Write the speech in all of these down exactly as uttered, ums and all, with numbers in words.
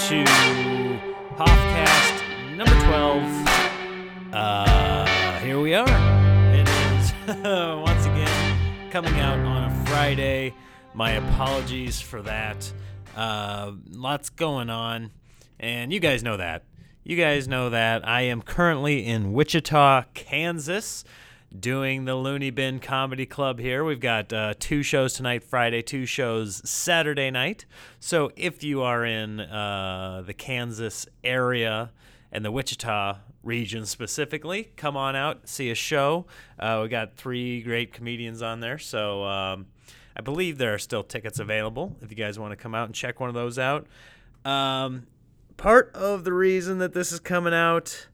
to Hoffcast number twelve. Uh, here we are. It is once again coming out on a Friday. My apologies for that. Uh, lots going on, and you guys know that. You guys know that. I am currently in Wichita, Kansas, doing the Looney Bin Comedy Club here. We've got uh, two shows tonight, Friday, two shows Saturday night. So if you are in uh, the Kansas area and the Wichita region specifically, come on out, see a show. Uh, we got three great comedians on there. So um, I believe there are still tickets available if you guys want to come out and check one of those out. Um, part of the reason that this is coming out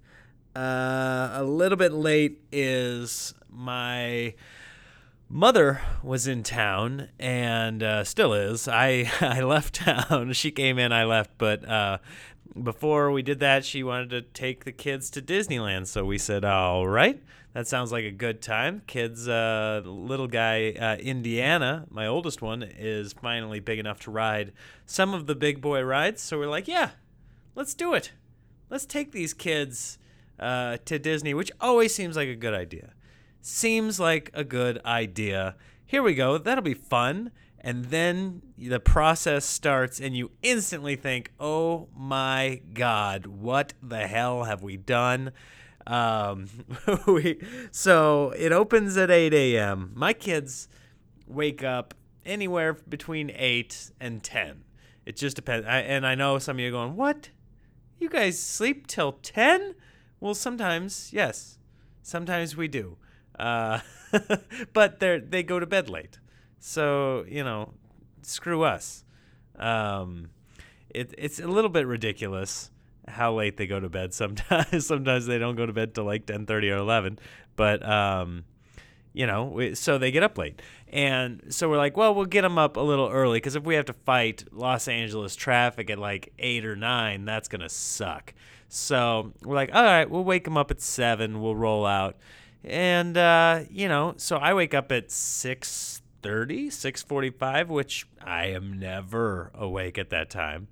Uh, a little bit late is my mother was in town and uh, still is. I, I left town. She came in, I left. But uh, before we did that, she wanted to take the kids to Disneyland. So we said, all right, that sounds like a good time. Kids, uh, little guy, uh, Indiana, my oldest one, is finally big enough to ride some of the big boy rides. So we're like, yeah, let's do it. Let's take these kids Uh, to Disney, which always seems like a good idea. Seems like a good idea. Here we go. That'll be fun. And then the process starts and you instantly think, oh my God, what the hell have we done? Um, we, so it opens at eight a.m. My kids wake up anywhere between eight and ten. It just depends. I, and I know some of you are going, what? You guys sleep till ten? Well, sometimes, yes. Sometimes we do. Uh, but they they go to bed late. So, you know, screw us. Um, it, it's a little bit ridiculous how late they go to bed sometimes. Sometimes they don't go to bed till like ten thirty or eleven. But, um, you know, we, so they get up late. And so we're like, well, we'll get them up a little early because if we have to fight Los Angeles traffic at like eight or nine, that's going to suck. So we're like, all right, we'll wake them up at seven. We'll roll out. And, uh, you know, so I wake up at six thirty, six forty-five, which I am never awake at that time.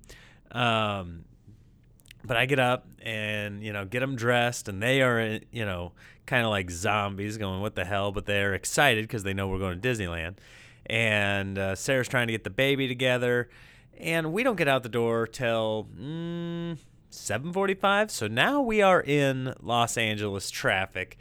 Um, but I get up and, you know, get them dressed. And they are, you know, kind of like zombies going, what the hell? But they're excited because they know we're going to Disneyland. And uh, Sarah's trying to get the baby together. And we don't get out the door till Mm, seven forty-five. So now we are in Los Angeles traffic,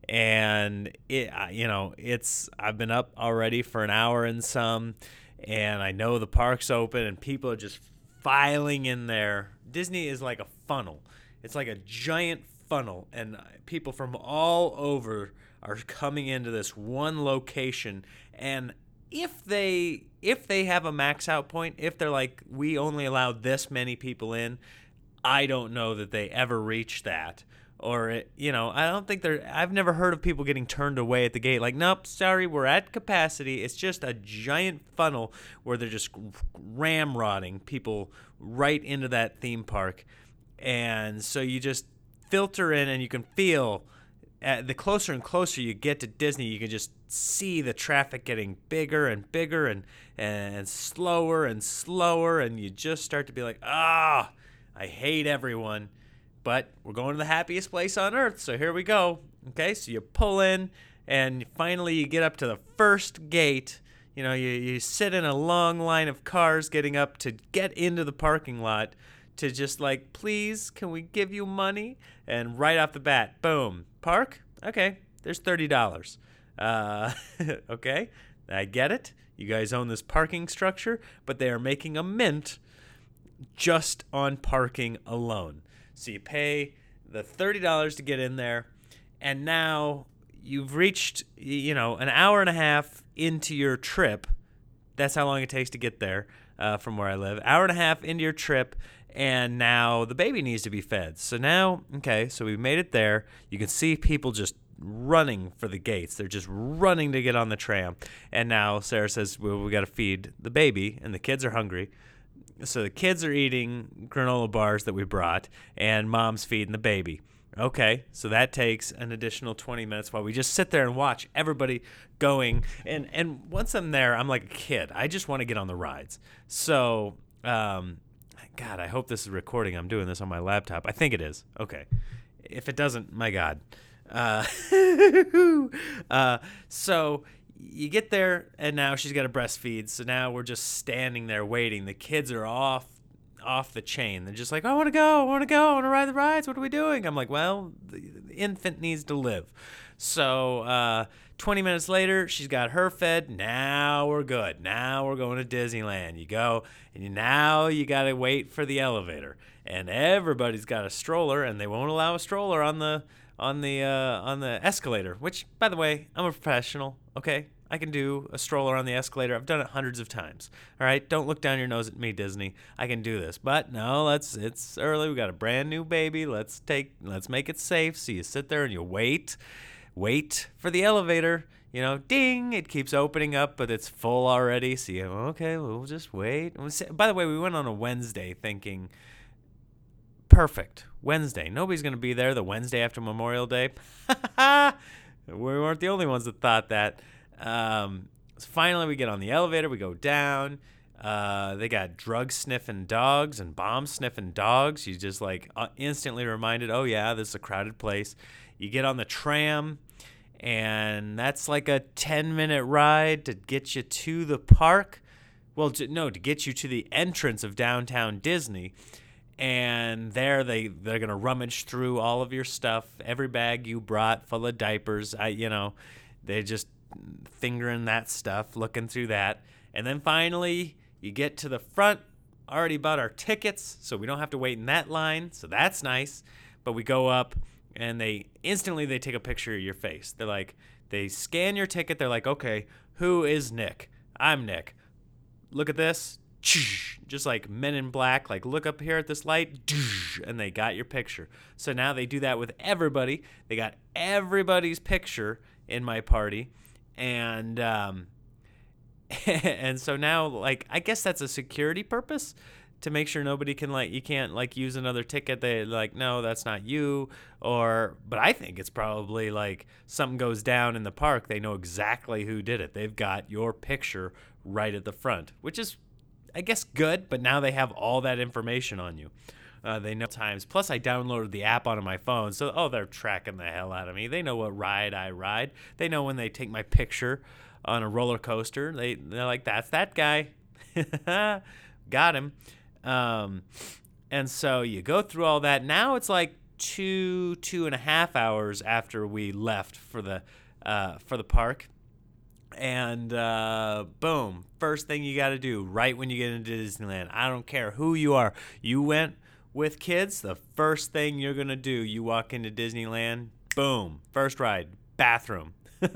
and it, you know, it's I've been up already for an hour and some, and I know the park's open, and people are just filing in there. Disney is like a funnel. It's like a giant funnel, and people from all over are coming into this one location, and if they if they have a max out point, if they're like, we only allow this many people in, I don't know that they ever reach that. Or, you know, I don't think they're, I've never heard of people getting turned away at the gate. Like, nope, sorry, we're at capacity. It's just a giant funnel where they're just ramrodding people right into that theme park. And so you just filter in and you can feel, uh, the closer and closer you get to Disney, you can just see the traffic getting bigger and bigger and, and slower and slower. And you just start to be like, ah, I hate everyone, but we're going to the happiest place on earth, so here we go. Okay, so you pull in, and finally you get up to the first gate. You know, you, you sit in a long line of cars getting up to get into the parking lot to just like, please, can we give you money? And right off the bat, boom, park? Okay, there's thirty dollars. Uh, okay, I get it. You guys own this parking structure, but they are making a mint just on parking alone. So you pay the thirty dollars to get in there, and now you've reached, you know, an hour and a half into your trip. That's how long it takes to get there uh, from where I live. Hour and a half into your trip, and now the baby needs to be fed. So now, okay, so we've made it there. You can see people just running for the gates. They're just running to get on the tram. And now Sarah says, well, we got to feed the baby, and the kids are hungry. So the kids are eating granola bars that we brought, and mom's feeding the baby. Okay, so that takes an additional twenty minutes while we just sit there and watch everybody going. And, and once I'm there, I'm like a kid. I just want to get on the rides. So um, God, I hope this is recording. I'm doing this on my laptop. I think it is. Okay. If it doesn't, my God. Uh, uh, so you get there, and now she's got to breastfeed. So now we're just standing there waiting. The kids are off off the chain. They're just like, I want to go. I want to go. I want to ride the rides. What are we doing? I'm like, well, the, the infant needs to live. So uh, twenty minutes later, she's got her fed. Now we're good. Now we're going to Disneyland. You go, and you, now you got to wait for the elevator. And everybody's got a stroller, and they won't allow a stroller on the on the uh, on the escalator. Which, by the way, I'm a professional. Okay, I can do a stroller on the escalator. I've done it hundreds of times. All right, don't look down your nose at me, Disney. I can do this. But no, let's. It's early. We got a brand new baby. Let's take. Let's make it safe. So you sit there and you wait, wait for the elevator. You know, ding, it keeps opening up, but it's full already. So you, okay, we'll just wait. By the way, we went on a Wednesday thinking. Perfect. Wednesday. Nobody's going to be there the Wednesday after Memorial Day. We weren't the only ones that thought that. Um, so finally, we get on the elevator. We go down. Uh, they got drug sniffing dogs and bomb sniffing dogs. You just like uh, instantly reminded, oh, yeah, this is a crowded place. You get on the tram, and that's like a ten minute ride to get you to the park. Well, to, no, to get you to the entrance of downtown Disney. And there they, they're going to rummage through all of your stuff, every bag you brought full of diapers. I, you know, they're just fingering that stuff, looking through that. And then finally, you get to the front, already bought our tickets, so we don't have to wait in that line. So that's nice. But we go up, and they instantly they take a picture of your face. They're like, they scan your ticket. They're like, okay, who is Nick? I'm Nick. Look at this. Just like Men in Black, like look up here at this light, and they got your picture. So now they do that with everybody. They got everybody's picture in my party, and um, and so now, like, I guess that's a security purpose to make sure nobody can like you can't like use another ticket. They like, no, that's not you. Or, but I think it's probably like something goes down in the park. They know exactly who did it. They've got your picture right at the front, which is. I guess good, but now they have all that information on you. Uh, they know times. Plus, I downloaded the app onto my phone, so oh, they're tracking the hell out of me. They know what ride I ride. They know when they take my picture on a roller coaster. They they're like, that's that guy. Got him. Um, and so you go through all that. Now it's like two two and a half hours after we left for the uh, for the park. And uh, boom, first thing you got to do right when you get into Disneyland. I don't care who you are. You went with kids, the first thing you're going to do, you walk into Disneyland, boom, first ride, bathroom.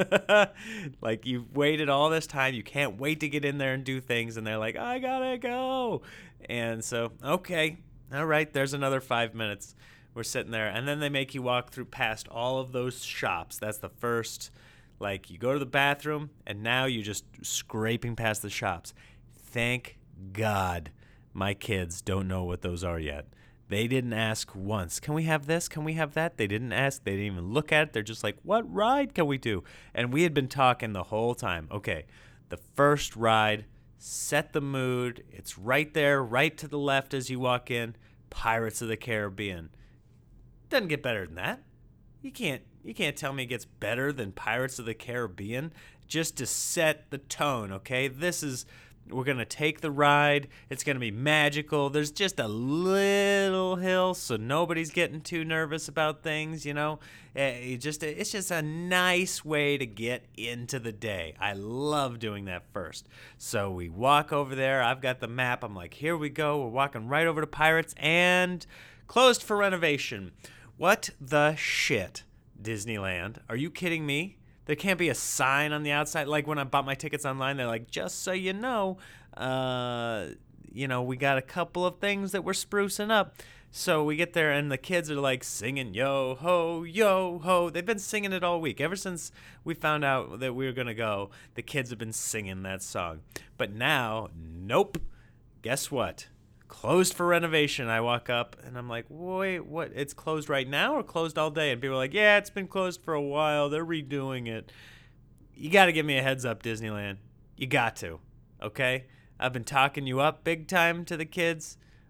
Like you've waited all this time. You can't wait to get in there and do things. And they're like, I got to go. And so, okay, all right, there's another five minutes. We're sitting there. And then they make you walk through past all of those shops. That's the first. Like, you go to the bathroom, and now you're just scraping past the shops. Thank God my kids don't know what those are yet. They didn't ask once, can we have this? Can we have that? They didn't ask. They didn't even look at it. They're just like, what ride can we do? And we had been talking the whole time. Okay, the first ride, set the mood. It's right there, right to the left as you walk in, Pirates of the Caribbean. Doesn't get better than that. You can't. You can't tell me it gets better than Pirates of the Caribbean just to set the tone, okay? This is, we're going to take the ride. It's going to be magical. There's just a little hill, so nobody's getting too nervous about things, you know? It just, it's just a nice way to get into the day. I love doing that first. So we walk over there. I've got the map. I'm like, here we go. We're walking right over to Pirates and closed for renovation. What the shit? Disneyland. Are you kidding me? There can't be a sign on the outside. Like when I bought my tickets online, they're like, just so you know, uh, you know, we got a couple of things that we're sprucing up. So we get there and the kids are like singing, yo ho, yo ho. They've been singing it all week. Ever since we found out that we were going to go, the kids have been singing that song. But now, nope. Guess what? Closed for renovation. I walk up and I'm like, wait, what? It's closed right now or closed all day? And people are like, yeah, it's been closed for a while. They're redoing it. You got to give me a heads up, Disneyland. You got to, okay? I've been talking you up big time to the kids.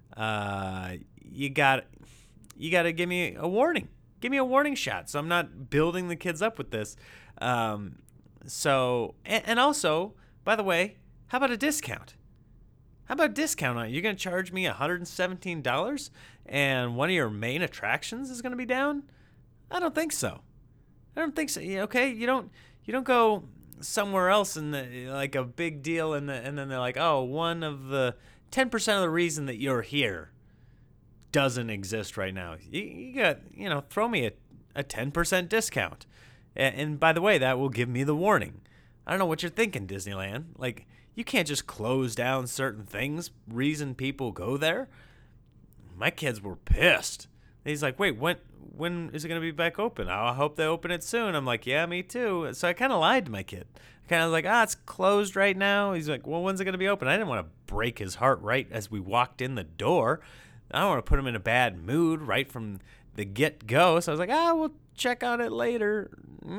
uh, you got you got to give me a warning. Give me a warning shot, so I'm not building the kids up with this. Um, so, and, and also, by the way, how about a discount? How about a discount on it? You're going to charge me one hundred seventeen dollars and one of your main attractions is going to be down? I don't think so. I don't think so. Okay, you don't you don't go somewhere else and like a big deal and the, and then they're like, "Oh, one of the ten percent of the reason that you're here doesn't exist right now. You, you got, you know, throw me a, a ten percent discount." And, and by the way, that will give me the warning. I don't know what you're thinking, Disneyland. Like, you can't just close down certain things, reason people go there. My kids were pissed. He's like, "Wait, when when is it going to be back open?" "I hope they open it soon." I'm like, "Yeah, me too." So I kind of lied to my kid. I kind of was like, "Ah, it's closed right now." He's like, "Well, when's it going to be open?" I didn't want to break his heart right as we walked in the door. I don't want to put him in a bad mood right from the get-go. So I was like, "Ah, we'll check on it later."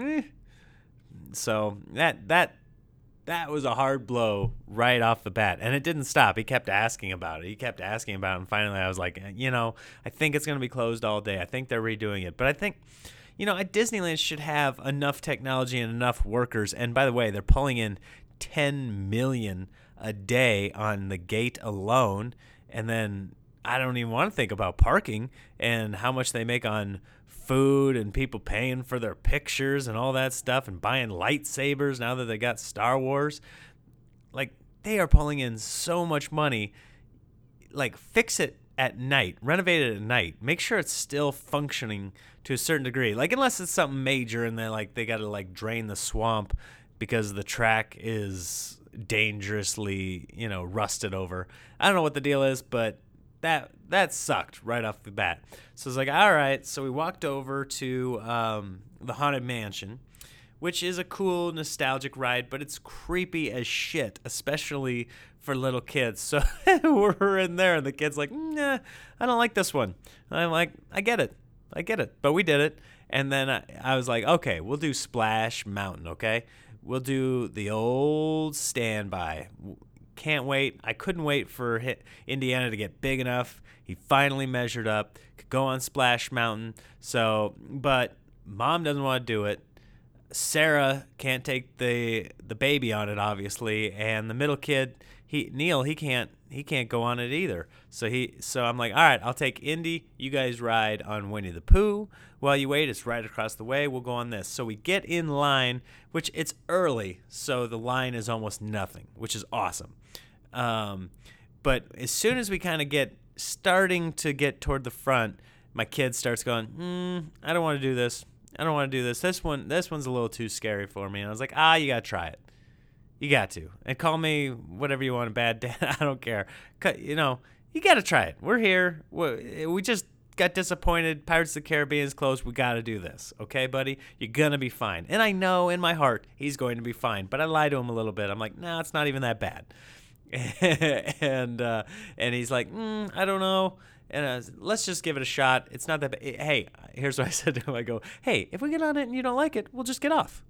So that that that was a hard blow right off the bat. And it didn't stop. He kept asking about it. He kept asking about it. And finally I was like, you know, I think it's going to be closed all day. I think they're redoing it. But I think, you know, at Disneyland should have enough technology and enough workers. And by the way, they're pulling in ten million a day on the gate alone. And then I don't even want to think about parking and how much they make on food and people paying for their pictures and all that stuff and buying lightsabers now that they got Star Wars. Like, they are pulling in so much money. Like, fix it at night, renovate it at night, make sure it's still functioning to a certain degree. Like, unless it's something major and they like they got to like drain the swamp because the track is dangerously, you know, rusted over. I don't know what the deal is, but That that sucked right off the bat. So I was like, all right. So we walked over to um, the Haunted Mansion, which is a cool, nostalgic ride, but it's creepy as shit, especially for little kids. So we're in there, and the kid's like, "Nah, I don't like this one." And I'm like, I get it. I get it. But we did it. And then I, I was like, okay, we'll do Splash Mountain, okay? We'll do the old standby. Can't wait. I couldn't wait for Indiana to get big enough. He finally measured up, could go on Splash Mountain. So, but Mom doesn't want to do it. Sarah can't take the the baby on it, obviously, and the middle kid, he Neil, he can't he can't go on it either. So he so I'm like, all right, I'll take Indy. You guys ride on Winnie the Pooh. While you wait, it's right across the way. We'll go on this. So we get in line, which it's early, so the line is almost nothing, which is awesome. Um, but as soon as we kind of get starting to get toward the front, my kid starts going, hmm, I don't want to do this. I don't want to do this. This one, this one's a little too scary for me. And I was like, ah, you got to try it. You got to. And call me whatever you want, a bad dad. I don't care. You know, you got to try it. We're here. We just got disappointed. Pirates of the Caribbean is closed. We got to do this. Okay, buddy? You're going to be fine. And I know in my heart he's going to be fine. But I lied to him a little bit. I'm like, no, nah, it's not even that bad. and uh, and he's like, mm, I don't know. And I was, let's just give it a shot. It's not that bad. Hey, here's what I said to him. I go, hey, if we get on it and you don't like it, we'll just get off.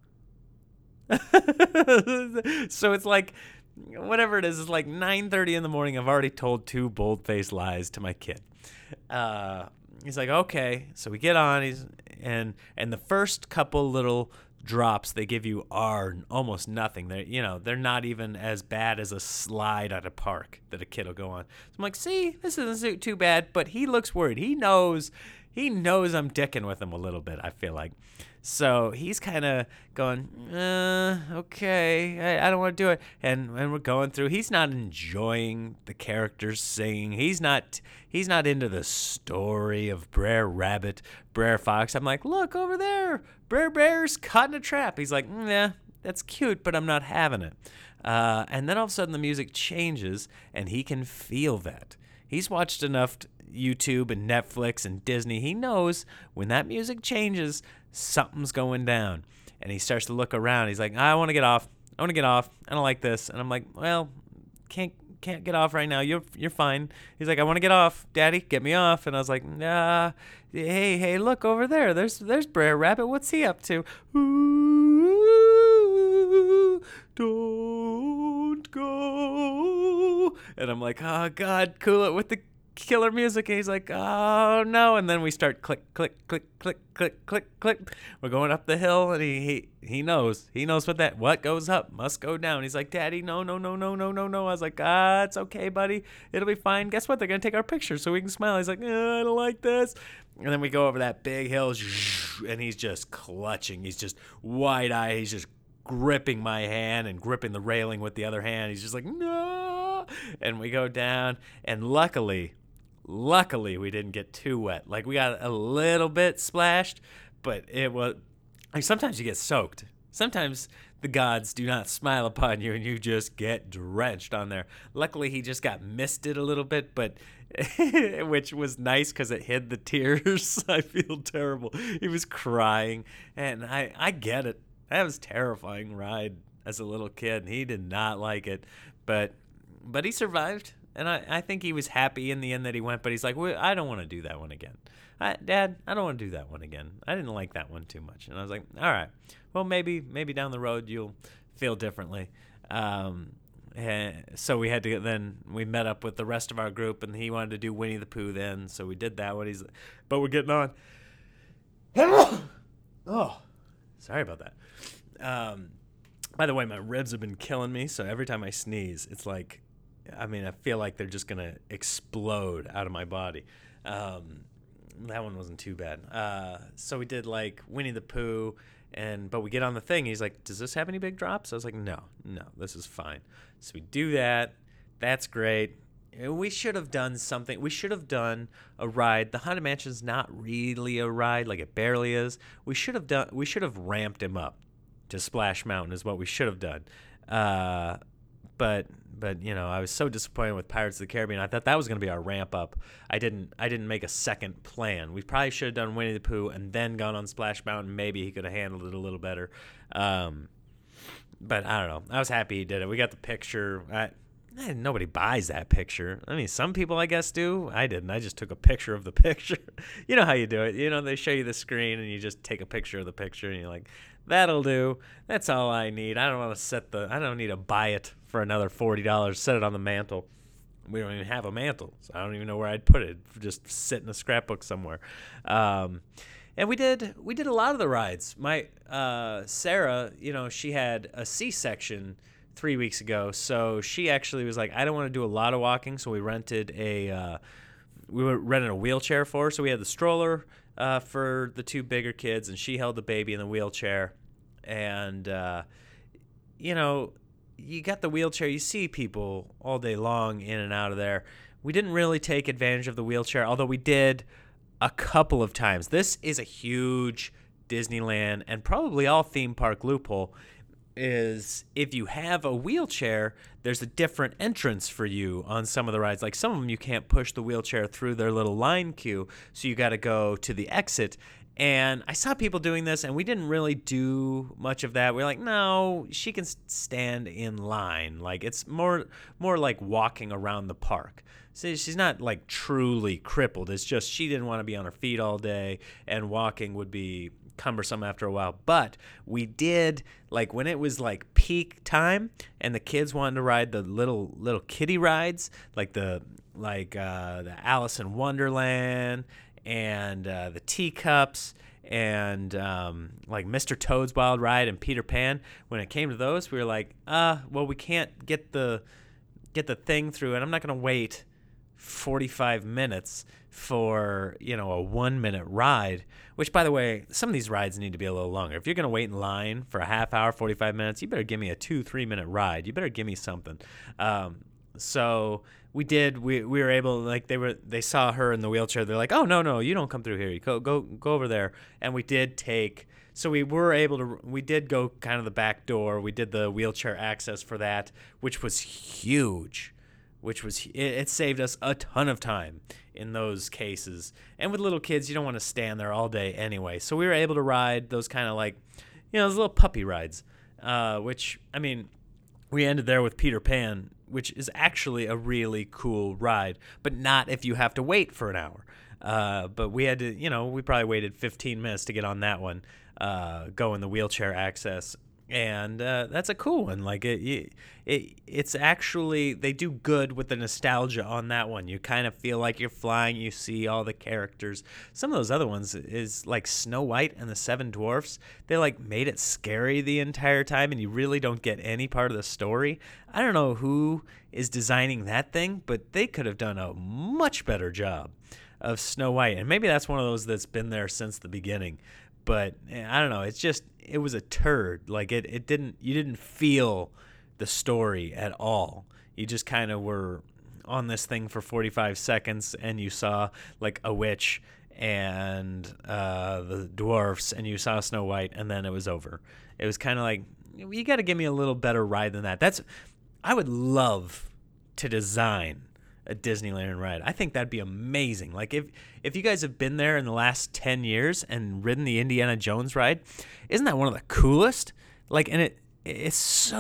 So it's like, whatever it is, it's like nine thirty in the morning. I've already told two bold-faced lies to my kid. Uh, he's like, okay. So we get on. He's and and the first couple little drops they give you are almost nothing. They're, you know, they're not even as bad as a slide at a park that a kid will go on. So I'm like, see, this isn't too bad, but he looks worried. He knows, he knows I'm dicking with him a little bit, I feel like. So he's kind of going, uh, okay, I, I don't want to do it. And and we're going through. He's not enjoying the characters singing. He's not he's not into the story of Brer Rabbit, Brer Fox. I'm like, look over there, Brer Bear's caught in a trap. He's like, mm, yeah, that's cute, but I'm not having it. Uh, and then all of a sudden the music changes, and he can feel that. He's watched enough YouTube and Netflix and Disney. He knows when that music changes, something's going down. And he starts to look around. He's like, I want to get off. I want to get off. I don't like this. And I'm like, well, can't can't get off right now. You're you're fine. He's like, I want to get off. Daddy, get me off. And I was like, nah. Hey, hey, look over there. There's there's Brer Rabbit. What's he up to? Ooh, don't go. And I'm like, oh, God, cool it with the killer music. And he's like, oh no. And then we start click, click, click, click, click, click, click. We're going up the hill, and he, he, he knows. He knows what that, what goes up must go down. He's like, Daddy, no, no, no, no, no, no, no. I was like, ah, it's okay, buddy. It'll be fine. Guess what? They're going to take our picture so we can smile. He's like, oh, I don't like this. And then we go over that big hill, and he's just clutching. He's just wide-eyed. He's just gripping my hand and gripping the railing with the other hand. He's just like, no. And we go down, and luckily, luckily we didn't get too wet. Like, we got a little bit splashed, but it was, like, sometimes you get soaked. Sometimes the gods do not smile upon you, and you just get drenched on there. Luckily, he just got misted a little bit, but which was nice because it hid the tears. I feel terrible. He was crying, and I, I get it. That was a terrifying ride as a little kid, and he did not like it, but but he survived, and I, I think he was happy in the end that he went, but he's like, well, I don't want to do that one again. I, Dad, I don't want to do that one again. I didn't like that one too much. And I was like, all right, well, maybe maybe down the road you'll feel differently. Um, and so we had to then we met up with the rest of our group, and he wanted to do Winnie the Pooh then, so we did that one. He's, but we're getting on. Oh, sorry about that. Um, by the way, my ribs have been killing me, so every time I sneeze, it's like, I mean, I feel like they're just gonna explode out of my body. Um, that one wasn't too bad. Uh, so we did like Winnie the Pooh, and but we get on the thing. He's like, "Does this have any big drops?" I was like, "No, no, this is fine." So we do that. That's great. We should have done something. We should have done a ride. The Haunted Mansion's not really a ride, like it barely is. We should have done. We should have ramped him up to Splash Mountain is what we should have done. Uh, but but you know, I was so disappointed with Pirates of the Caribbean. I thought that was going to be our ramp up. I didn't I didn't make a second plan. We probably should have done Winnie the Pooh and then gone on Splash Mountain. Maybe he could have handled it a little better. Um, but I don't know. I was happy he did it. We got the picture. I, Eh, nobody buys that picture. I mean, some people, I guess, do. I didn't. I just took a picture of the picture. You know how you do it. You know, they show you the screen, and you just take a picture of the picture, and you're like, that'll do. That's all I need. I don't want to set the, I don't need to buy it for another forty dollars, set it on the mantle. We don't even have a mantle, so I don't even know where I'd put it. Just sit in a scrapbook somewhere. Um, and we did, we did a lot of the rides. My, uh, Sarah, you know, she had a C-section three weeks ago, so she actually was like, I don't want to do a lot of walking, so we rented a uh, we were rented a wheelchair for her. So we had the stroller uh, for the two bigger kids, and she held the baby in the wheelchair. And uh, you know, you got the wheelchair, you see people all day long in and out of there. We didn't really take advantage of the wheelchair, although we did a couple of times. This is a huge Disneyland and probably all theme park loophole. Is if you have a wheelchair, there's a different entrance for you on some of the rides. Like some of them, you can't push the wheelchair through their little line queue, so you got to go to the exit. And I saw people doing this, and we didn't really do much of that. We we're like, no, she can stand in line. Like it's more, more like walking around the park. So she's not like truly crippled. It's just she didn't want to be on her feet all day, and walking would be cumbersome after a while. But we did, like when it was like peak time and the kids wanted to ride the little little kiddie rides, like the like uh the Alice in Wonderland and uh the teacups and um like Mister Toad's Wild Ride and Peter Pan. When it came to those, we were like, uh well, we can't get the get the thing through, and I'm not gonna wait forty-five minutes for, you know, a one minute ride, which, by the way, some of these rides need to be a little longer. If you're going to wait in line for a half hour, forty-five minutes, you better give me a two, three minute ride. You better give me something. Um, so we did, we, we were able, like they were, they saw her in the wheelchair. They're like, oh, no, no, you don't come through here. You go, go, go over there. And we did take, so we were able to, we did go kind of the back door. We did the wheelchair access for that, which was huge. Which was, it, it saved us a ton of time in those cases. And with little kids, you don't want to stand there all day anyway. So we were able to ride those kind of like, you know, those little puppy rides, uh, which, I mean, we ended there with Peter Pan, which is actually a really cool ride, but not if you have to wait for an hour. Uh, but we had to, you know, we probably waited fifteen minutes to get on that one, uh, go in the wheelchair access. and uh, that's a cool one. Like it, it, it, it's actually they do good with the nostalgia on that one. You kind of feel like you're flying. You see all the characters. Some of those other ones is like Snow White and the Seven Dwarfs. They like made it scary the entire time, and you really don't get any part of the story. I don't know who is designing that thing, but they could have done a much better job of Snow White, and maybe that's one of those that's been there since the beginning. But I don't know. It's just it was a turd. Like it, it didn't. You didn't feel the story at all. You just kind of were on this thing for forty-five seconds, and you saw like a witch and uh, the dwarfs, and you saw Snow White, and then it was over. It was kind of like you got to give me a little better ride than that. That's I would love to design a Disneyland ride. I think that'd be amazing. Like if if you guys have been there in the last ten years and ridden the Indiana Jones ride, isn't that one of the coolest? Like, and it it's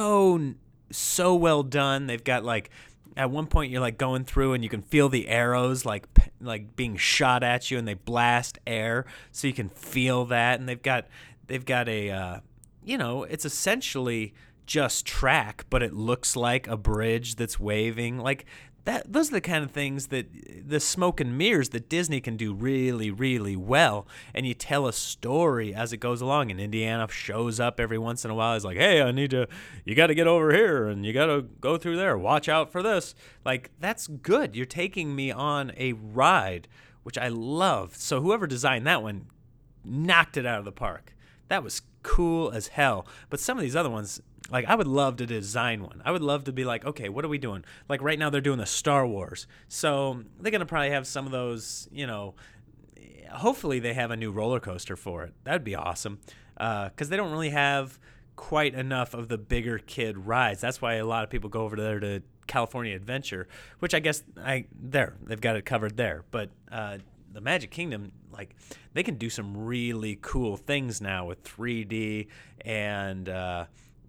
so so well done. They've got like at one point you're like going through and you can feel the arrows like like being shot at you, and they blast air so you can feel that. And they've got they've got a uh, you know, it's essentially just track, but it looks like a bridge that's waving. Like that, those are the kind of things that the smoke and mirrors that Disney can do really, really well. And you tell a story as it goes along. And Indiana shows up every once in a while. He's like, hey, I need to, you got to get over here and you got to go through there. Watch out for this. Like, that's good. You're taking me on a ride, which I love. So whoever designed that one knocked it out of the park. That was cool as hell. But some of these other ones, like, I would love to design one. I would love to be like, okay, what are we doing? Like, right now they're doing the Star Wars. So they're going to probably have some of those, you know, hopefully they have a new roller coaster for it. That would be awesome. Because uh, they don't really have quite enough of the bigger kid rides. That's why a lot of people go over there to California Adventure, which I guess I there they've got it covered there. But uh, the Magic Kingdom, like, they can do some really cool things now with three D and uh,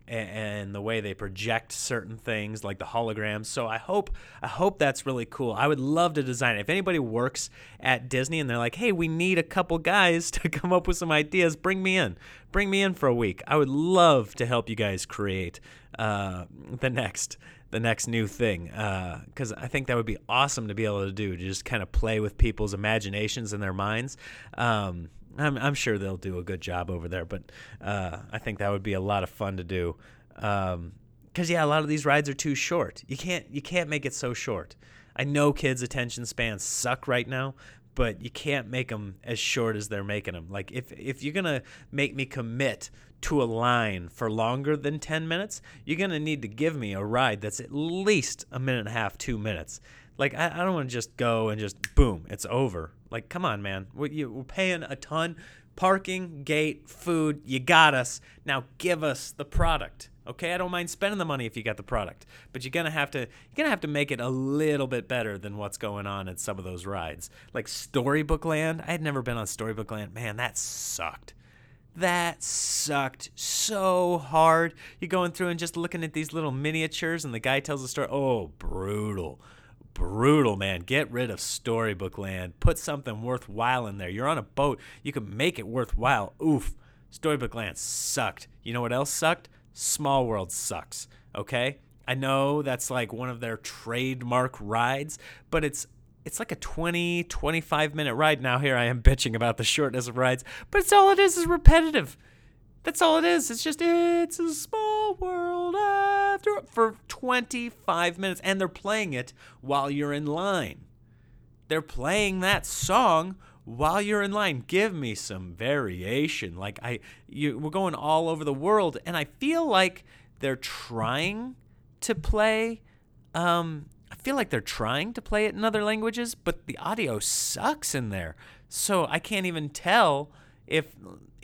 and the way they project certain things like the holograms. So I hope I hope that's really cool. I would love to design it. If anybody works at Disney and they're like, hey, we need a couple guys to come up with some ideas, bring me in. Bring me in for a week. I would love to help you guys create uh, the next the next new thing, because uh, I think that would be awesome to be able to do, to just kind of play with people's imaginations and their minds. Um, I'm, I'm sure they'll do a good job over there, but uh, I think that would be a lot of fun to do. Um, because yeah, a lot of these rides are too short. You can't you can't make it so short. I know kids' attention spans suck right now, but you can't make them as short as they're making them. Like if if you're gonna make me commit to a line for longer than ten minutes, you're gonna need to give me a ride that's at least a minute and a half, two minutes. Like, I, I don't want to just go and just, boom, it's over. Like, come on, man. We're, you, we're paying a ton. Parking, gate, food, you got us. Now give us the product. Okay, I don't mind spending the money if you got the product, but you're gonna have to you're gonna have to make it a little bit better than what's going on at some of those rides. Like Storybook Land, I had never been on Storybook Land. Man, that sucked. That sucked so hard. You're going through and just looking at these little miniatures, and the guy tells a story. Oh, brutal. Brutal, man. Get rid of Storybook Land. Put something worthwhile in there. You're on a boat. You can make it worthwhile. Oof. Storybook Land sucked. You know what else sucked? Small World sucks. Okay? I know that's like one of their trademark rides, but it's it's like a twenty, twenty-five minute ride. Now here I am bitching about the shortness of rides, but it's all it is is repetitive. That's all it is. It's just, it's a small world after for twenty-five minutes. And they're playing it while you're in line. They're playing that song while you're in line. Give me some variation. Like, I, you, we're going all over the world. And I feel like they're trying to play, um, I feel like they're trying to play it in other languages, but the audio sucks in there. So I can't even tell if...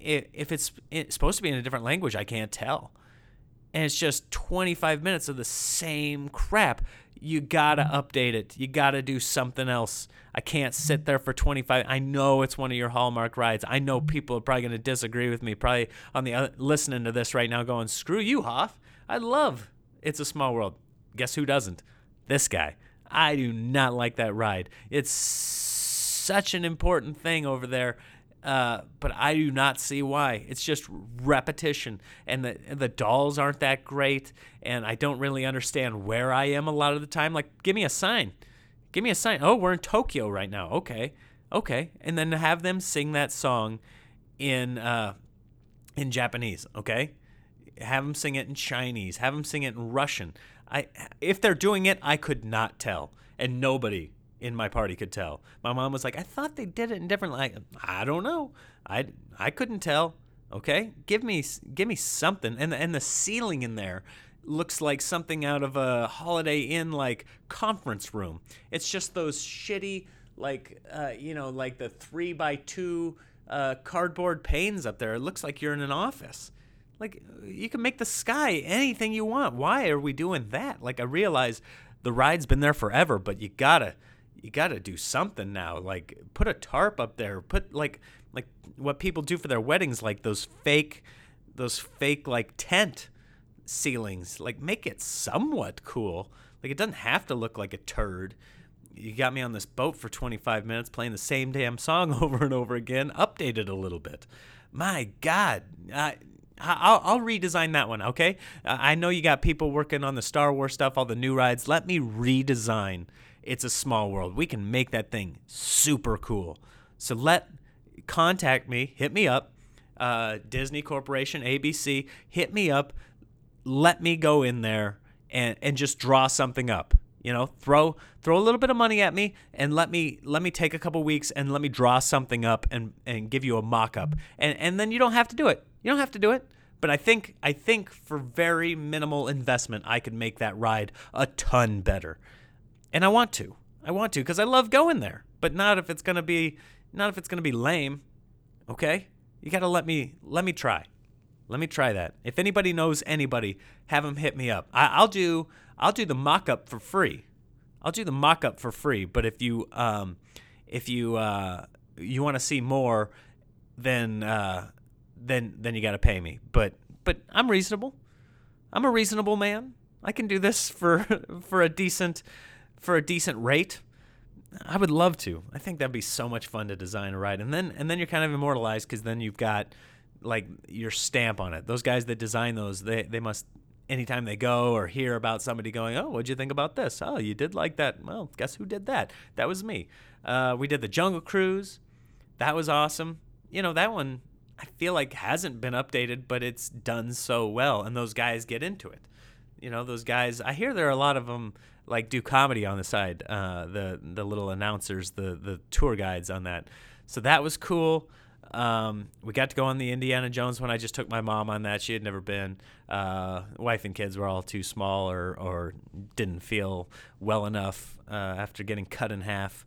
If it's, it's supposed to be in a different language, I can't tell. And it's just twenty-five minutes of the same crap. You gotta update it. You gotta do something else. I can't sit there for twenty-five. I know it's one of your Hallmark rides. I know people are probably going to disagree with me, probably on the other, listening to this right now going, screw you, Hoff. I love It's a Small World. Guess who doesn't? This guy. I do not like that ride. It's such an important thing over there. Uh, but I do not see why. It's just repetition, and the and the dolls aren't that great, and I don't really understand where I am a lot of the time. Like, give me a sign. Give me a sign. Oh, we're in Tokyo right now. Okay. Okay. And then have them sing that song in uh, in Japanese, okay? Have them sing it in Chinese. Have them sing it in Russian. I if they're doing it, I could not tell, and nobody in my party could tell. My mom was like, I thought they did it in different, like, I don't know. I, I couldn't tell. Okay, give me give me something. And and the ceiling in there looks like something out of a Holiday Inn like conference room. It's just those shitty like uh, you know like the three by two uh, cardboard panes up there. It looks like you're in an office. Like, you can make the sky anything you want. Why are we doing that? Like, I realize the ride's been there forever, but you gotta you gotta do something now. Like, put a tarp up there. Put like like what people do for their weddings, like those fake those fake like tent ceilings. Like, make it somewhat cool. Like, it doesn't have to look like a turd. You got me on this boat for twenty-five minutes playing the same damn song over and over again. Update it a little bit. My God. I, I'll, I'll redesign that one, okay? I know you got people working on the Star Wars stuff, all the new rides. Let me redesign It's a Small World. We can make that thing super cool. So let, contact me, hit me up, uh, Disney Corporation, A B C, hit me up. Let me go in there and, and just draw something up. You know, throw throw a little bit of money at me and let me let me take a couple weeks and let me draw something up and, and give you a mock-up. And and then you don't have to do it. You don't have to do it. But I think I think for very minimal investment, I could make that ride a ton better. And I want to. I want to because I love going there. But not if it's gonna be not if it's gonna be lame. Okay? You gotta let me let me try. Let me try that. If anybody knows anybody, have them hit me up. I, I'll do I'll do the mock-up for free. I'll do the mock-up for free. But if you um, if you uh, you want to see more, then uh, then then you got to pay me. But but I'm reasonable. I'm a reasonable man. I can do this for for a decent for a decent rate. I would love to. I think that'd be so much fun to design a ride, and then and then you're kind of immortalized because then you've got like your stamp on it. Those guys that design those, they they must. Anytime they go or hear about somebody going, oh, what'd you think about this? Oh, you did like that. Well, guess who did that? That was me. Uh, we did the Jungle Cruise. That was awesome. You know, that one I feel like hasn't been updated, but it's done so well, and those guys get into it. You know, those guys, I hear there are a lot of them like do comedy on the side, uh, the the little announcers, the the tour guides on that. So that was cool. Um, we got to go on the Indiana Jones one. I just took my mom on that. She had never been. Uh, wife and kids were all too small or, or didn't feel well enough uh, after getting cut in half.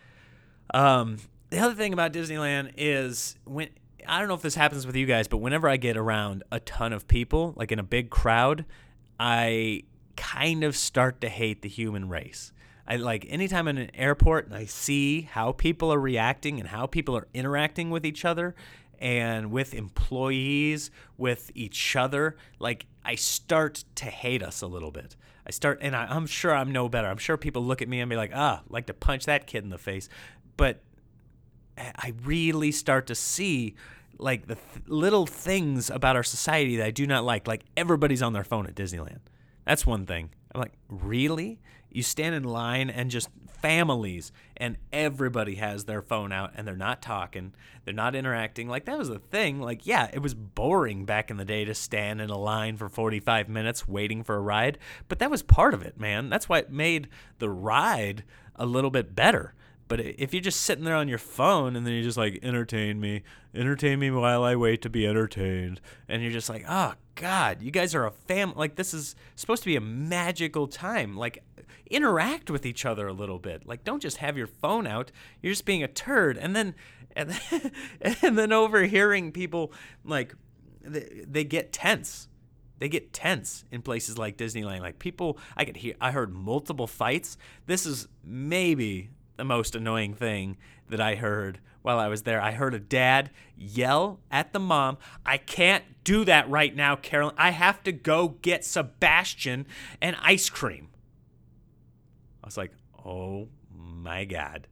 Um, the other thing about Disneyland is when I don't know if this happens with you guys, but whenever I get around a ton of people, like in a big crowd, I kind of start to hate the human race. I like anytime in an airport and I see how people are reacting and how people are interacting with each other and with employees, with each other, like I start to hate us a little bit. I start, and I, I'm sure I'm no better. I'm sure people look at me and be like, ah, like to punch that kid in the face. But I really start to see like the th- little things about our society that I do not like. Like everybody's on their phone at Disneyland. That's one thing. I'm like, really? You stand in line and just families and everybody has their phone out and they're not talking. They're not interacting. Like that was the thing. Like, yeah, it was boring back in the day to stand in a line for forty-five minutes waiting for a ride. But that was part of it, man. That's why it made the ride a little bit better. But if you're just sitting there on your phone and then you're just like, entertain me, entertain me while I wait to be entertained. And you're just like, oh, God, you guys are a family. Like, this is supposed to be a magical time. Like, interact with each other a little bit. Like, don't just have your phone out. You're just being a turd. And then, and then, and then overhearing people, like, they, they get tense. They get tense in places like Disneyland. Like, people, I could hear, I heard multiple fights. This is maybe the most annoying thing that I heard while I was there. I heard a dad yell at the mom, I can't do that right now, Carolyn. I have to go get Sebastian an ice cream. I was like, oh my God.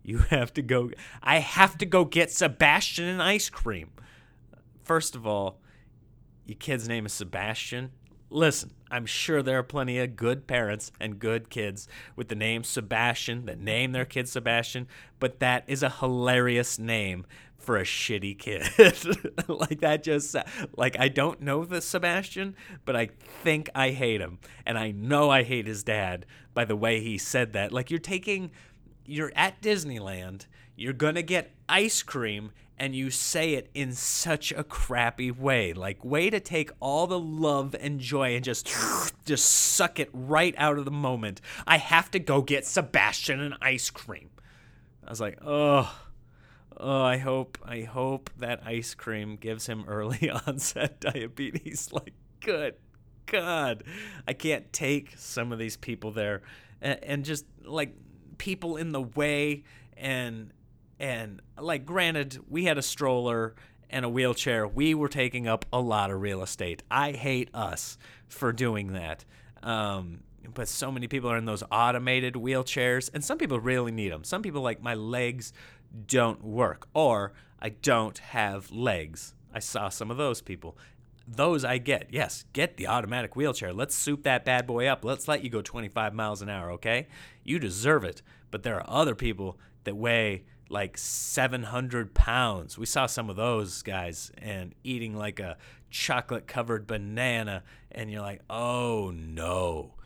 You have to go. I have to go get Sebastian an ice cream. First of all, your kid's name is Sebastian. Listen, I'm sure there are plenty of good parents and good kids with the name Sebastian that name their kid Sebastian, but that is a hilarious name for a shitty kid. Like that just, like I don't know the Sebastian, but I think I hate him. And I know I hate his dad by the way he said that. Like you're taking, you're at Disneyland, you're going to get ice cream, and you say it in such a crappy way. Like, way to take all the love and joy and just just suck it right out of the moment. I have to go get Sebastian an ice cream. I was like, oh, oh, I hope, I hope that ice cream gives him early onset diabetes. Like, good God. I can't take some of these people there and, and just, like, people in the way and... And, like, granted, we had a stroller and a wheelchair. We were taking up a lot of real estate. I hate us for doing that. Um, but so many people are in those automated wheelchairs, and some people really need them. Some people, like, my legs don't work, or I don't have legs. I saw some of those people. Those I get. Yes, get the automatic wheelchair. Let's soup that bad boy up. Let's let you go twenty-five miles an hour, okay? You deserve it. But there are other people that weigh like seven hundred pounds. We saw some of those guys and eating like a chocolate covered banana. And you're like, oh no,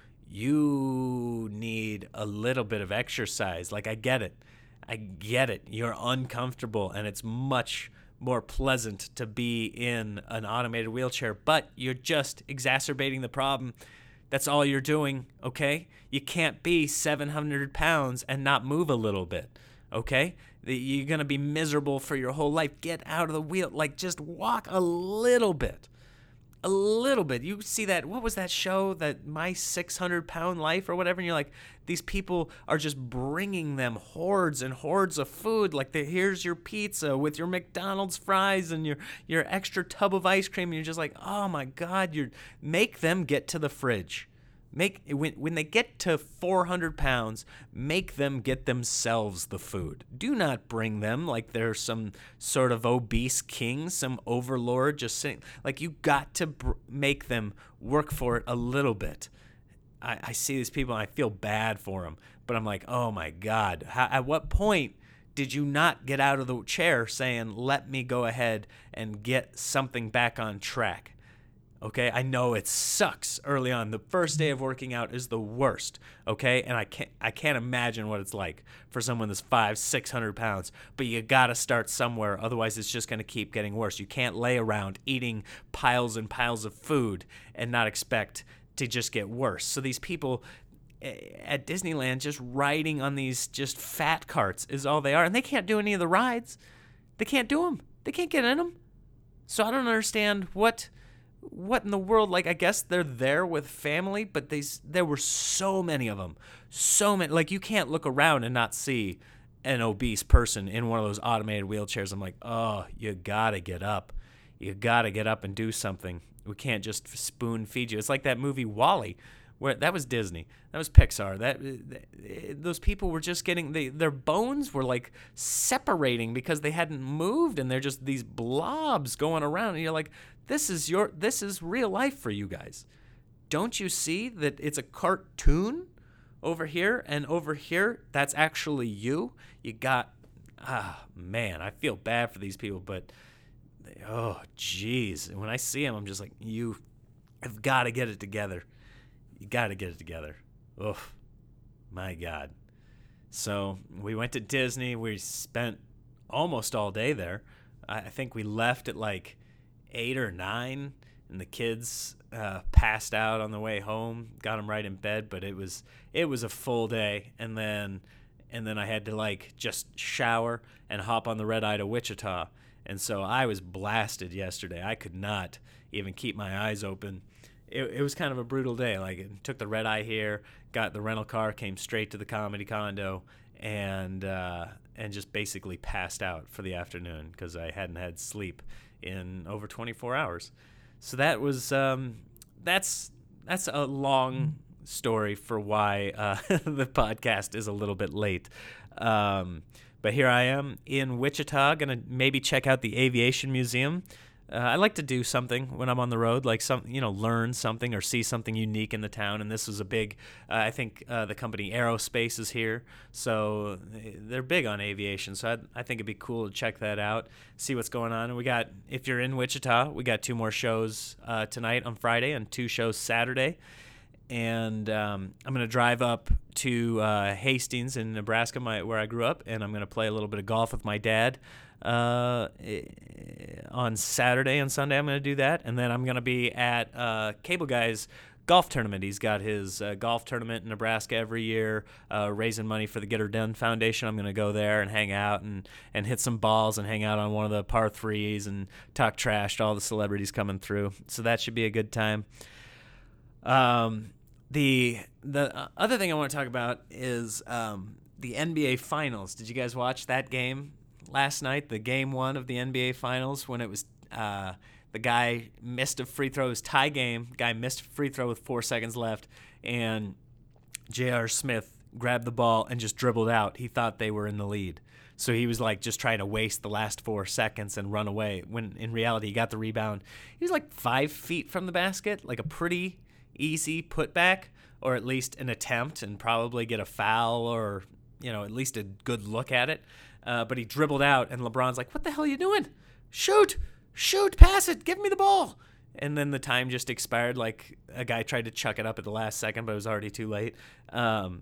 you need a little bit of exercise. Like, I get it. I get it. You're uncomfortable and it's much more pleasant to be in an automated wheelchair, but you're just exacerbating the problem. That's all you're doing, okay? You can't be seven hundred pounds and not move a little bit, okay? You're going to be miserable for your whole life. Get out of the wheel. Like, just walk a little bit. A little bit. You see that, what was that show, that My six hundred pound Life or whatever, and you're like, these people are just bringing them hordes and hordes of food. Like, the, here's your pizza with your McDonald's fries and your, your extra tub of ice cream. And you're just like, oh my God, you're make them get to the fridge. Make when when they get to four hundred pounds, make them get themselves the food. Do not bring them like they're some sort of obese king, some overlord just sitting. Like, you got to br- make them work for it a little bit. I, I see these people and I feel bad for them, but I'm like, oh my God, how, at what point did you not get out of the chair saying, let me go ahead and get something back on track? Okay, I know it sucks early on. The first day of working out is the worst, okay? And I can't I can't imagine what it's like for someone that's five, six hundred pounds. But you gotta start somewhere, otherwise it's just gonna keep getting worse. You can't lay around eating piles and piles of food and not expect to just get worse. So these people at Disneyland just riding on these just fat carts is all they are, and they can't do any of the rides. They can't do them. They can't get in them. So I don't understand what. What in the world? Like, I guess they're there with family, but they, there were so many of them. So many. Like, you can't look around and not see an obese person in one of those automated wheelchairs. I'm like, oh, you gotta get up. You gotta get up and do something. We can't just spoon feed you. It's like that movie WALL-E, where that was Disney. That was Pixar. That, that those people were just getting, they, their bones were like separating because they hadn't moved, and they're just these blobs going around. And you're like, This is your. This is real life for you guys. Don't you see that it's a cartoon over here, and over here, that's actually you? You got, ah, man, I feel bad for these people, but, they, oh, geez. When I see them, I'm just like, you have got to get it together. You got to get it together. Oh, my God. So we went to Disney. We spent almost all day there. I think we left at like eight or nine, and the kids uh, passed out on the way home. Got them right in bed, but it was it was a full day. And then and then I had to like just shower and hop on the red eye to Wichita. And so I was blasted yesterday. I could not even keep my eyes open. It, it was kind of a brutal day. Like, it took the red eye here, got the rental car, came straight to the comedy condo, and uh, and just basically passed out for the afternoon because I hadn't had sleep in over twenty-four hours. So that was um, that's that's a long story for why uh, the podcast is a little bit late. Um, But here I am in Wichita, gonna maybe check out the Aviation Museum. Uh, I like to do something when I'm on the road, like some, you know, learn something or see something unique in the town. And this was a big, uh, I think uh, the company Aerospace is here, so they're big on aviation. So I, I think it'd be cool to check that out, see what's going on. And we got, if you're in Wichita, we got two more shows uh, tonight on Friday and two shows Saturday. And um, I'm going to drive up to uh, Hastings in Nebraska, my, where I grew up, and I'm going to play a little bit of golf with my dad. Uh, on Saturday and Sunday, I'm going to do that. And then I'm going to be at uh, Cable Guy's golf tournament. He's got his uh, golf tournament in Nebraska every year, uh, raising money for the Get Her Done Foundation. I'm going to go there and hang out and, and hit some balls and hang out on one of the par threes and talk trash to all the celebrities coming through. So that should be a good time. Um, the the other thing I want to talk about is um, the N B A Finals. Did you guys watch that game last night, the game one of the N B A Finals, when it was uh, the guy missed a free throw, it was tie game, guy missed a free throw with four seconds left, and J R. Smith grabbed the ball and just dribbled out. He thought they were in the lead. So he was like just trying to waste the last four seconds and run away, when in reality he got the rebound. He was like five feet from the basket, like a pretty easy putback, or at least an attempt, and probably get a foul or, you know, at least a good look at it. Uh, but he dribbled out, and LeBron's like, what the hell are you doing? Shoot! Shoot! Pass it! Give me the ball! And then the time just expired. Like, a guy tried to chuck it up at the last second, but it was already too late. Um,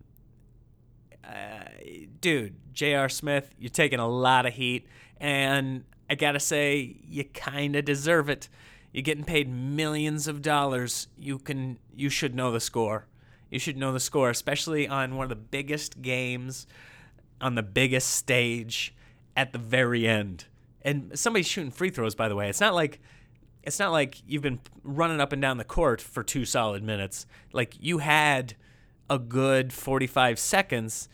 uh, dude, J R. Smith, you're taking a lot of heat, and I gotta say, you kind of deserve it. You're getting paid millions of dollars. You can, you should know the score. You should know the score, especially on one of the biggest games, on the biggest stage, at the very end. And somebody's shooting free throws, by the way. It's not like it's not like you've been running up and down the court for two solid minutes. Like, you had a good forty-five seconds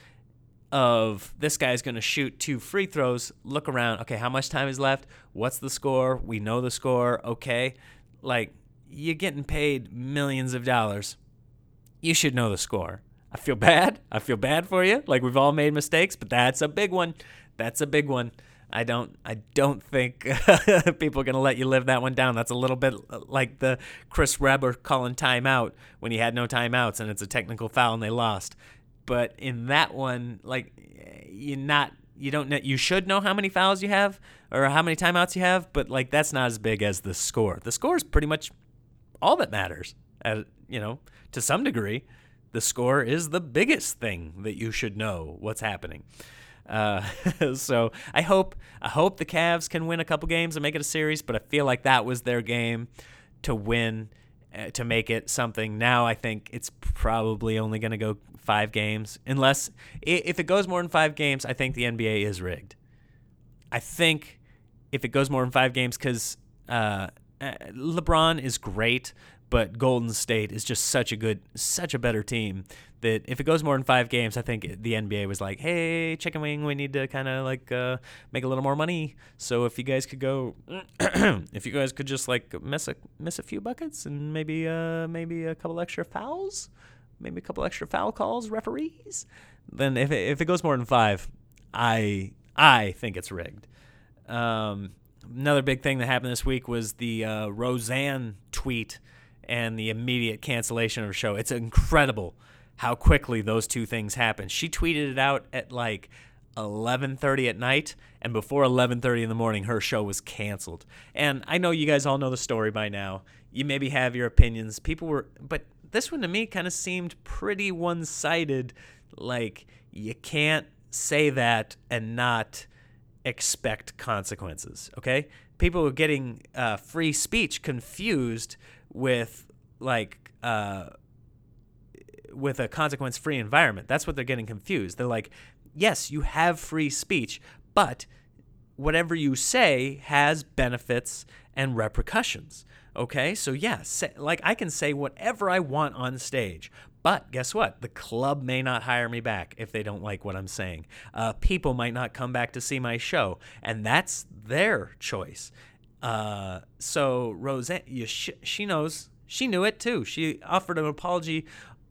of this guy's going to shoot two free throws, look around, okay, how much time is left? What's the score? We know the score, okay. Like, you're getting paid millions of dollars. You should know the score. I feel bad. I feel bad for you. Like, we've all made mistakes, but that's a big one. That's a big one. I don't I don't think people are going to let you live that one down. That's a little bit like the Chris Webber calling timeout when he had no timeouts and it's a technical foul and they lost. But in that one, like, you not you don't know, you should know how many fouls you have or how many timeouts you have, but like, that's not as big as the score. The score is pretty much all that matters. As, you know, to some degree, the score is the biggest thing that you should know what's happening. Uh, so I hope I hope the Cavs can win a couple games and make it a series, but I feel like that was their game to win, uh, to make it something. Now I think it's probably only going to go five games, unless if it goes more than five games. I think the N B A is rigged. I think if it goes more than five games, because uh, LeBron is great, but Golden State is just such a good, such a better team that if it goes more than five games, I think the N B A was like, hey, chicken wing, we need to kind of like uh, make a little more money. So if you guys could go, if you guys could just like miss a miss a few buckets and maybe uh, maybe a couple extra fouls, maybe a couple extra foul calls, referees, then if it, if it goes more than five, I I think it's rigged. Um, another big thing that happened this week was the uh, Roseanne tweet and the immediate cancellation of her show. It's incredible how quickly those two things happen. She tweeted it out at like eleven thirty at night, and before eleven thirty in the morning, her show was canceled. And I know you guys all know the story by now. You maybe have your opinions. People were, but this one to me kind of seemed pretty one-sided. Like, you can't say that and not expect consequences, okay? People were getting uh, free speech confused with like uh, with a consequence-free environment. That's what they're getting confused. They're like, yes, you have free speech, but whatever you say has benefits and repercussions. Okay, so yeah, say, like I can say whatever I want on stage, but guess what? The club may not hire me back if they don't like what I'm saying. Uh, people might not come back to see my show, and that's their choice. Uh, so Roseanne, you sh- she knows, she knew it too. She offered an apology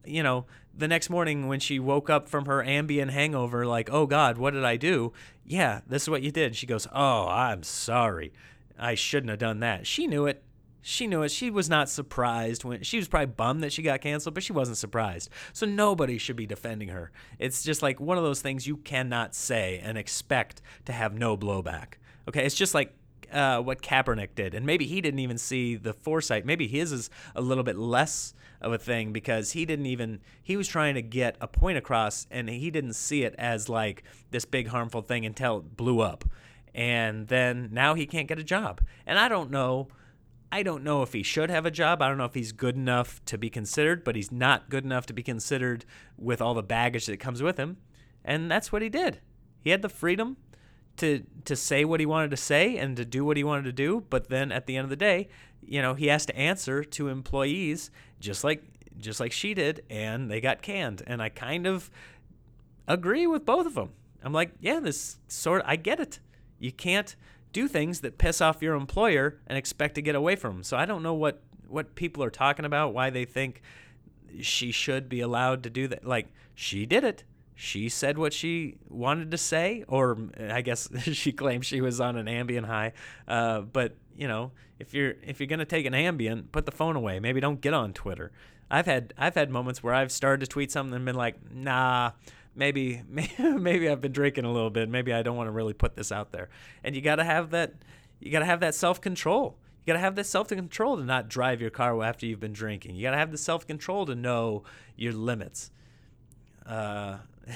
you know, the next morning when she woke up from her Ambien hangover, like, oh God, what did I do? Yeah, this is what you did. She goes, oh, I'm sorry. I shouldn't have done that. She knew it. She knew it. She was not surprised when she was probably bummed that she got canceled, but she wasn't surprised. So nobody should be defending her. It's just like one of those things you cannot say and expect to have no blowback. Okay, it's just like uh, what Kaepernick did, and maybe he didn't even see the foresight. Maybe his is a little bit less of a thing because he didn't even he was trying to get a point across, and he didn't see it as like this big harmful thing until it blew up, and then now he can't get a job. And I don't know. I don't know if he should have a job. I don't know if he's good enough to be considered, but he's not good enough to be considered with all the baggage that comes with him. And that's what he did. He had the freedom to to say what he wanted to say and to do what he wanted to do, but then at the end of the day, you know, he has to answer to employees just like just like she did, and they got canned. And I kind of agree with both of them. I'm like, yeah, this sort of, I get it. You can't do things that piss off your employer and expect to get away from them. So I don't know what, what people are talking about, why they think she should be allowed to do that. Like, she did it. She said what she wanted to say, or I guess she claimed she was on an Ambien high. Uh, but, you know, if you're if you're going to take an Ambien, put the phone away. Maybe don't get on Twitter. I've had I've had moments where I've started to tweet something and been like, nah, Maybe, maybe I've been drinking a little bit. Maybe I don't want to really put this out there. And you got to have that. You got to have that self-control. You got to have that self-control to not drive your car after you've been drinking. You got to have the self-control to know your limits. Uh,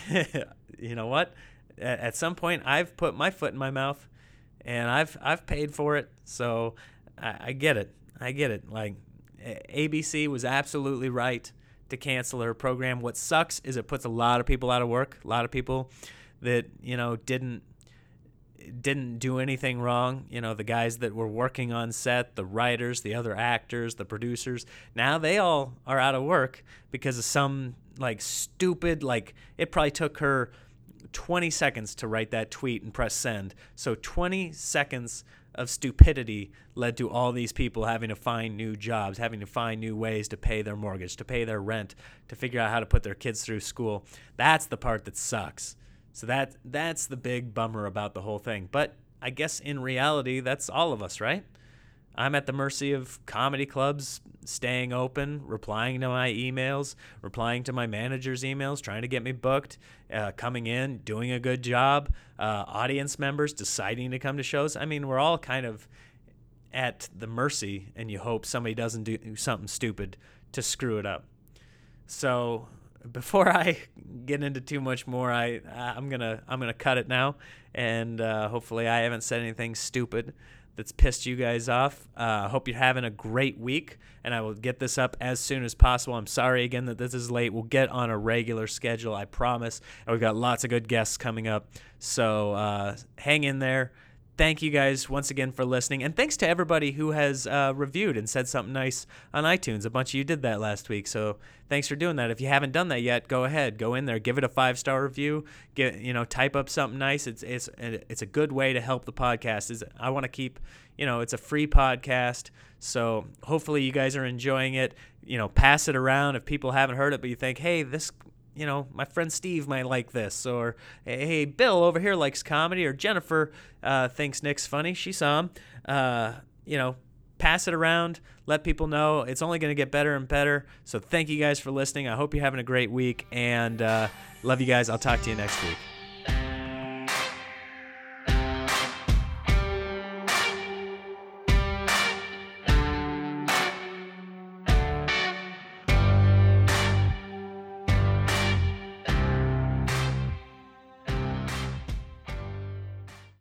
you know what? At, at some point, I've put my foot in my mouth, and I've I've paid for it. So I, I get it. I get it. Like A B C was absolutely right to cancel her program. What sucks is it puts a lot of people out of work. A lot of people that, you know, didn't didn't do anything wrong. You know, the guys that were working on set, the writers, the other actors, the producers. Now they all are out of work because of some like stupid, like it probably took her twenty seconds to write that tweet and press send. So twenty seconds of stupidity led to all these people having to find new jobs, having to find new ways to pay their mortgage, to pay their rent, to figure out how to put their kids through school. That's the part that sucks. So that that's the big bummer about the whole thing. But I guess in reality, that's all of us, right? I'm at the mercy of comedy clubs staying open, replying to my emails, replying to my manager's emails, trying to get me booked, uh, coming in, doing a good job, uh, audience members deciding to come to shows. I mean, we're all kind of at the mercy, and you hope somebody doesn't do something stupid to screw it up. So before I get into too much more, I I'm gonna I'm gonna cut it now, and uh, hopefully I haven't said anything stupid that's pissed you guys off. I uh, hope you're having a great week, and I will get this up as soon as possible. I'm sorry again that this is late. We'll get on a regular schedule, I promise. And we've got lots of good guests coming up, so uh, hang in there. Thank you guys once again for listening, and thanks to everybody who has uh, reviewed and said something nice on iTunes. A bunch of you did that last week, so thanks for doing that. If you haven't done that yet, go ahead, go in there, give it a five-star review. Get you know, type up something nice. It's it's it's a good way to help the podcast. Is I want to keep, you know, it's a free podcast, so hopefully you guys are enjoying it. You know, pass it around if people haven't heard it, but you think, hey, this. You know, my friend Steve might like this, or hey, Bill over here likes comedy, or Jennifer uh, thinks Nick's funny. She saw him. Uh, you know, pass it around, let people know. It's only going to get better and better. So thank you guys for listening. I hope you're having a great week, and uh, love you guys. I'll talk to you next week.